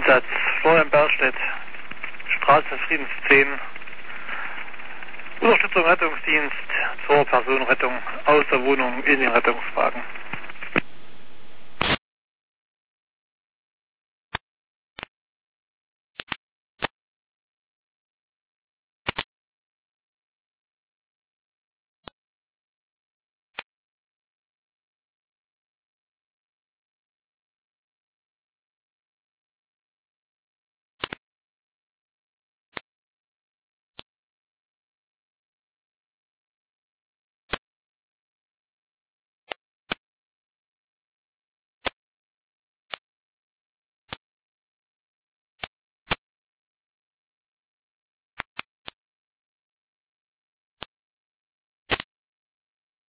Einsatz Florian Bergstedt, Straße des Friedens 10, Unterstützung Rettungsdienst zur Personenrettung aus der Wohnung in den Rettungswagen.